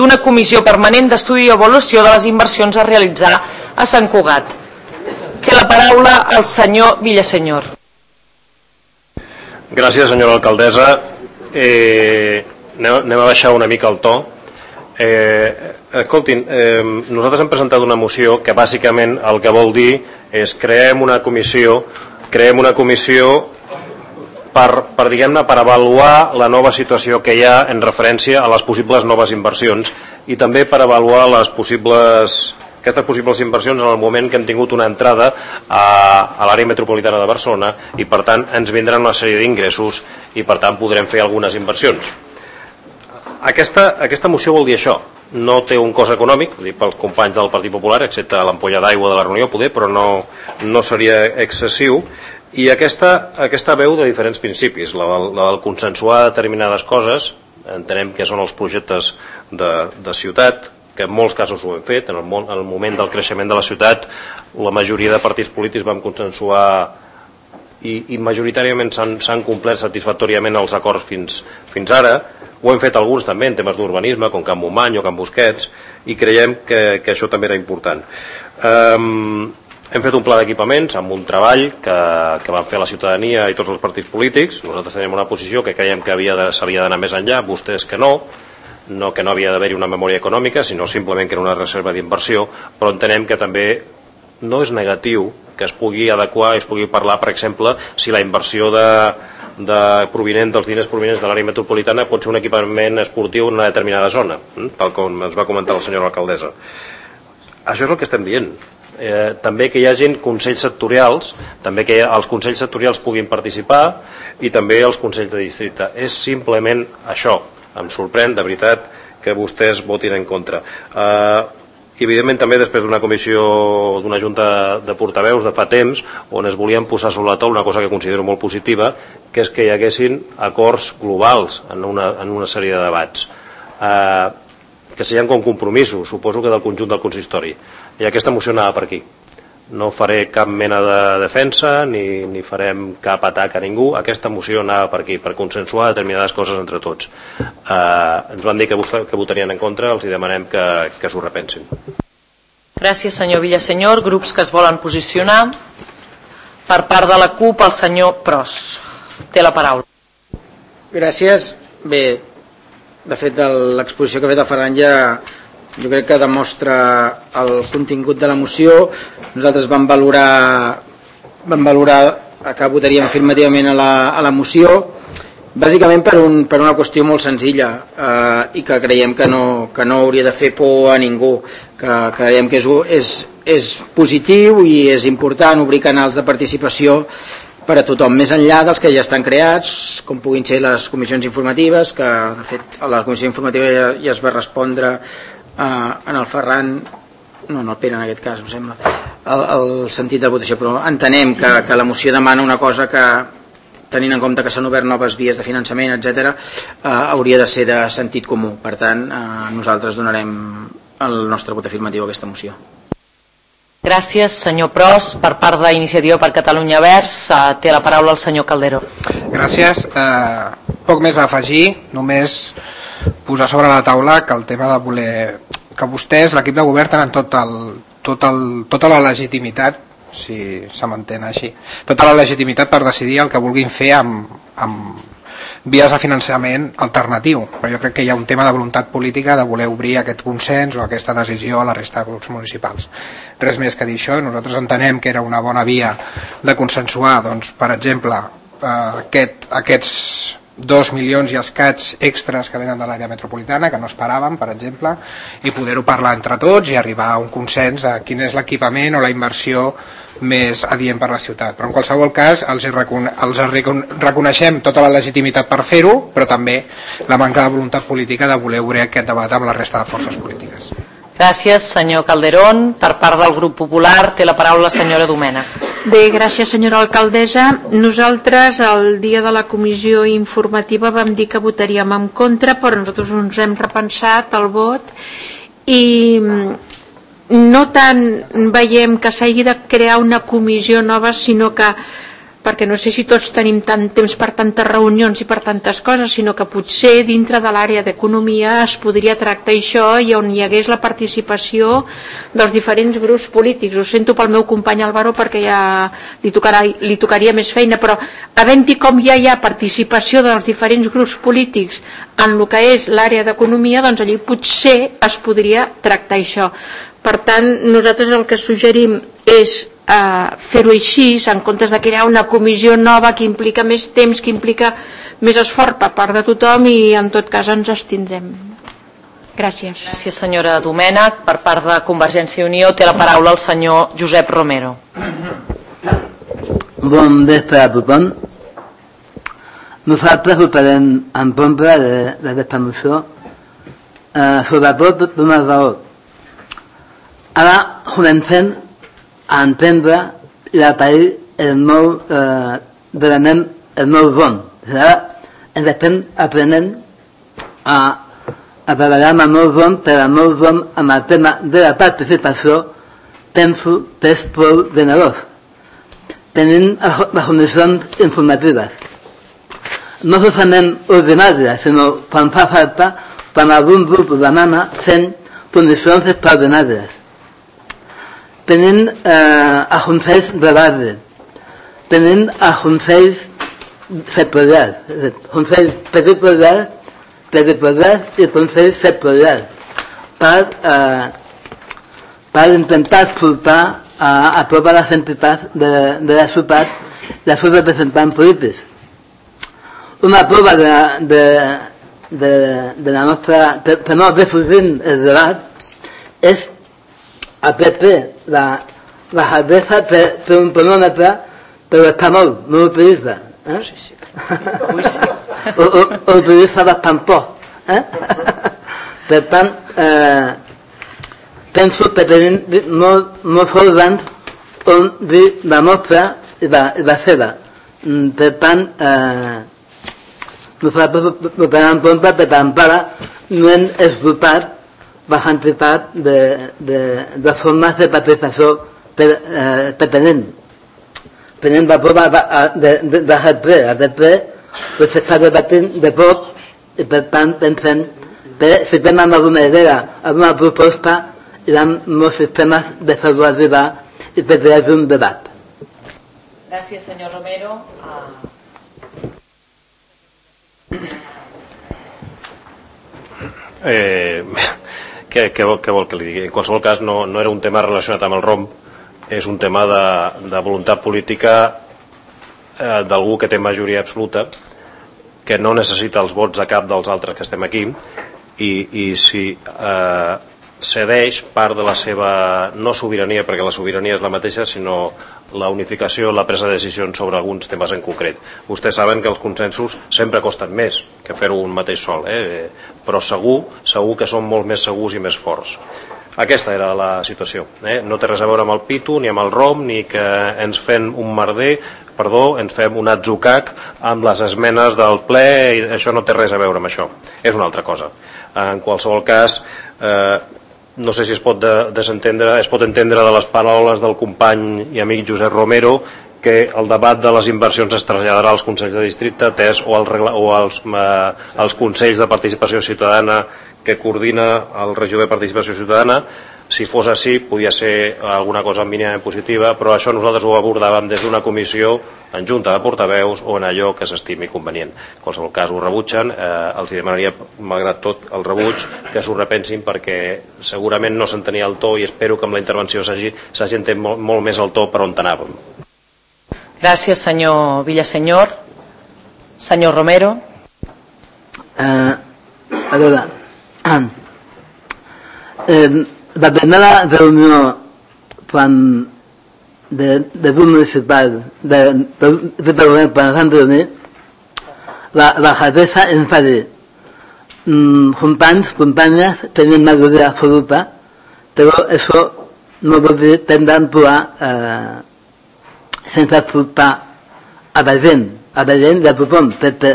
d'una comissió permanent d'estudi i avaluació de les inversions a realitzar a Sant Cugat. Té la paraula el senyor Villasenyor. Gràcies, senyora alcaldessa. Anem a baixar una mica el to. Escoltin, nosaltres hem presentat una moció que bàsicament el que vol dir és creem una comissió per diguem-ne, per avaluar la nova situació que hi ha en referència a les possibles noves inversions i també per avaluar aquestes possibles inversions en el moment que hem tingut una entrada a l'àrea metropolitana de Barcelona i per tant ens vindran una sèrie d'ingressos i per tant podrem fer algunes inversions. Aquesta moció vol dir això. No té un cost econòmic, pels companys del Partit Popular, excepte l'ampolla d'aigua de la reunió, poder, però no seria excessiu. I aquesta veu de diferents principis, la del consensuar determinades coses, entenem que són els projectes de ciutat, que en molts casos ho hem fet, en el moment del creixement de la ciutat, la majoria de partits polítics vam consensuar i majoritàriament s'han complert satisfactòriament els acords fins ara. Ho hem fet alguns també en temes d'urbanisme, com Can Montmany o Can Busquets, i creiem que això també era important. Hem fet un pla d'equipaments amb un treball que van fer la ciutadania i tots els partits polítics. Nosaltres tenim una posició que creiem que s'havia d'anar més enllà, vostès que no havia d'haver-hi una memòria econòmica, sinó simplement que era una reserva d'inversió, però entenem que també no és negatiu que es pugui adequar i es pugui parlar, per exemple, si la inversió provinent dels diners provinents de l'àrea metropolitana pot ser un equipament esportiu en una determinada zona, tal com ens va comentar la senyora alcaldessa. Això és el que estem dient. També que hi hagin consells sectorials, també que els consells sectorials puguin participar i també els consells de districte. És simplement això. Em sorprèn, de veritat, que vostès votin en contra. Evidentment també després d'una comissió, d'una junta de portaveus de fa temps, on es volien posar sobre la taula una cosa que considero molt positiva, que és que hi haguessin acords globals en una sèrie de debats, que serien com compromisos, suposo que del conjunt del consistori, i aquesta moció anava per aquí. No faré cap mena de defensa ni farem cap atac a ningú. Aquesta moció anava per aquí, per consensuar determinades coses entre tots. Ens van dir que votarien en contra, els demanem que s'ho repensin. Gràcies, senyor Villasenyor. Grups que es volen posicionar. Per part de la CUP, el senyor Pros. Té la paraula. Gràcies. Bé, de fet, l'exposició que ha fet el Ferran ja jo crec que demostra el contingut de la moció. Nosaltres vam valorar que votaríem afirmativament a la moció, bàsicament per una qüestió molt senzilla i que creiem que no hauria de fer por a ningú, que creiem que és positiu i és important obrir canals de participació per a tothom, més enllà dels que ja estan creats, com puguin ser les comissions informatives, que de fet a la comissió informativa ja es va respondre en el Ferran, no el Pere en aquest cas, em sembla, el sentit de votació, però entenem que la moció demana una cosa que, tenint en compte que s'han obert noves vies de finançament, etc., hauria de ser de sentit comú. Per tant, nosaltres donarem el nostre vot afirmatiu a aquesta moció. Gràcies, senyor Pros. Per part d'Iniciativa per Catalunya Verds, té la paraula el senyor Calderó. Gràcies. Poc més a afegir, només posar sobre la taula que el tema de voler que vostès, l'equip de govern, tenen tota la legitimitat, si se m'entén així, tota la legitimitat per decidir el que vulguin fer amb vies de finançament alternatiu, però jo crec que hi ha un tema de voluntat política de voler obrir aquest consens o aquesta decisió a la resta de grups municipals. Res més que dir això. Nosaltres entenem que era una bona via de consensuar, doncs, per exemple, aquests 2 milions i escaig extras que venen de l'àrea metropolitana, que no esperàvem, per exemple, i poder-ho parlar entre tots i arribar a un consens a quin és l'equipament o la inversió més adient per la ciutat. Però en qualsevol cas els reconeixem tota la legitimitat per fer-ho, però també la manca de voluntat política de voler obrir aquest debat amb la resta de forces polítiques. Gràcies, senyor Calderón. Per part del grup popular té la paraula la senyora Domènech. Bé, gràcies, senyora alcaldessa. Nosaltres el dia de la comissió informativa vam dir que votaríem en contra, però nosaltres ens hem repensat el vot i no tant veiem que s'hagi de crear una comissió nova, sinó que perquè no sé si tots tenim tant temps per tantes reunions i per tantes coses, sinó que potser dintre de l'àrea d'economia es podria tractar això i on hi hagués la participació dels diferents grups polítics. Ho sento pel meu company Álvaro perquè ja li tocaria més feina, però havent-hi com ja hi ha participació dels diferents grups polítics en el que és l'àrea d'economia, doncs allí potser es podria tractar això. Per tant, nosaltres el que suggerim és fer-ho així, en comptes de crear una comissió nova que implica més temps, que implica més esforç per part de tothom, i en tot cas ens abstindrem. Gràcies. Gràcies, senyora Domènech. Per part de Convergència i Unió té la paraula el senyor Josep Romero. Bon vespre a tothom. Nosaltres votarem en contra d'aquesta moció, sobretot per una raó. Ara comencem a entendre i a pair el nou realment el nou bon. Ara ens estem aprenent a treballar amb el nou bon, per al nou bon amb el tema de la participació penso que és prou generós. Tenim les condicions informatives. No solament ordinàries, sinó quan fa falta, quan algun grup demana, fent condicions extraordinàries. Tenim els consells de base, tenim els consells sectorials, consells territorials i consells sectorials, per intentar escoltar a totes les entitats de la ciutat i els seus representants polítics. Una prova de la nostra, que no defugim el debat, és a PP, la cervesa té un tonòmetre, però està molt, no l'utilitza. O utilitza bastant poc. Per tant, penso que tenim molts òrgans on dir la nostra i la seva. Per tant, nosaltres votarem en compte perquè encara no hem esgotat la quantitat de formes de participació que tenim. Tenim la prova de GP, que s'està debatint de poc, i per tant pensem que si tenen alguna idea, alguna proposta, hi ha molts sistemes de fer-ho arribar i per crear un debat. Gràcies, senyor Romero. Què vol que li digui? En qualsevol cas no era un tema relacionat amb el ROM, és un tema de voluntat política d'algú que té majoria absoluta, que no necessita els vots de cap dels altres que estem aquí, i si cedeix part de la seva no sobirania, perquè la sobirania és la mateixa, sinó la unificació, la presa de decisions sobre alguns temes en concret. Vostès saben que els consensos sempre costen més que fer-ho un mateix sol, però segur que són molt més segurs i més forts. Aquesta era la situació. No té res a veure amb el pitu, ni amb el ROM, ni que ens fem un merder, ens fem un atzucac amb les esmenes del ple, i això no té res a veure amb això. És una altra cosa. En qualsevol cas, no sé si es pot entendre de les paraules del company i amic Josep Romero que el debat de les inversions es traslladarà als Consells de Districte o als Consells de Participació Ciutadana que coordina el regidor de Participació Ciutadana. Si fos així, podia ser alguna cosa mínimament positiva, però això nosaltres ho abordàvem des d'una comissió en junta de portaveus o en allò que s'estimi convenient. En qualsevol cas ho rebutgen, els demanaria, malgrat tot el rebuig, que s'ho repensin perquè segurament no s'entenia el to i espero que amb la intervenció s'hagi entès molt més el to per on anàvem. Gràcies, senyor Villasenyor. Senyor Romero. A veure, la primera reunió de grup municipal de Parlament quan ens vam reunir, la cervesa ens va dir companys, companyes, tenim majoria absoluta, però això no vol dir que hem d'actuar sense escoltar a la gent i a tothom, perquè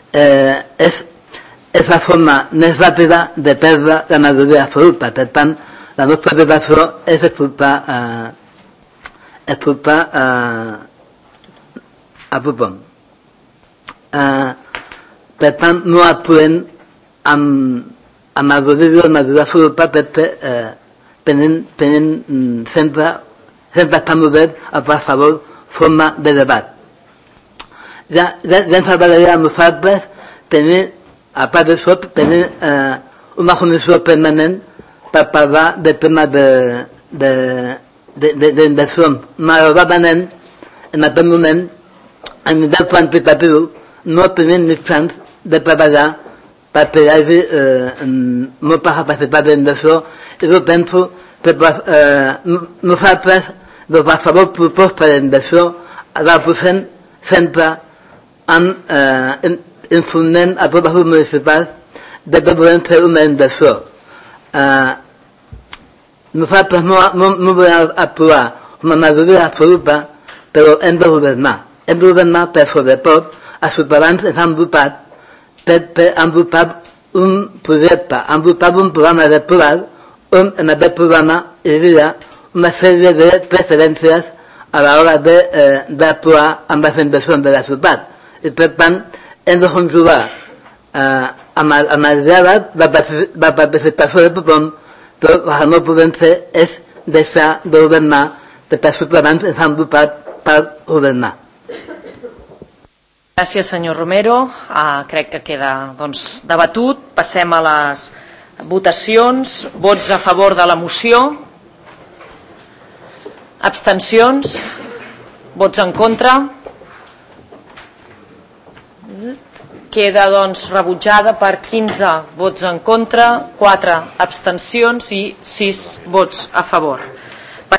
és la forma més ràpida de perdre la majoria absoluta. Per tant, la nostra obligació és escoltar apropem. Per tant, no aprovem amb el govern de desenvolupar tenen sempre estan oberts a qualsevol forma de debat. Ja ens agradaria a nosaltres tenir, a part d'això, tenir una comissió permanent per parlar del tema d'inversions. Malauradament, en aquest moment, a nivell quantitatiu, no tenim mitjans de treballar perquè hi hagi molta capacitat d'inversió i jo penso que nosaltres, de qualsevol proposta d'inversió, la posem sempre informem a tots els municipals de que volem fer una inversió. Nosaltres no volem actuar com a majoria absoluta, però hem de governar. Hem de governar per sobretot els ciutadans ens han votat per envolupar un projecte, envolupar un programa electoral on en aquest programa hi havia una sèrie de preferències a l'hora d'actuar amb les inversions de la ciutat. I per tant, hem de conjugar amb el diàleg la participació de tothom, però el que no podem fer és deixar de governar perquè els ciutadans ens han votat per governar. Gràcies, senyor Romero. Crec que queda debatut. Passem a les votacions. Vots a favor de la moció. Abstencions. Vots en contra. Queda rebutjada per 15 vots en contra, 4 abstencions i 6 vots a favor.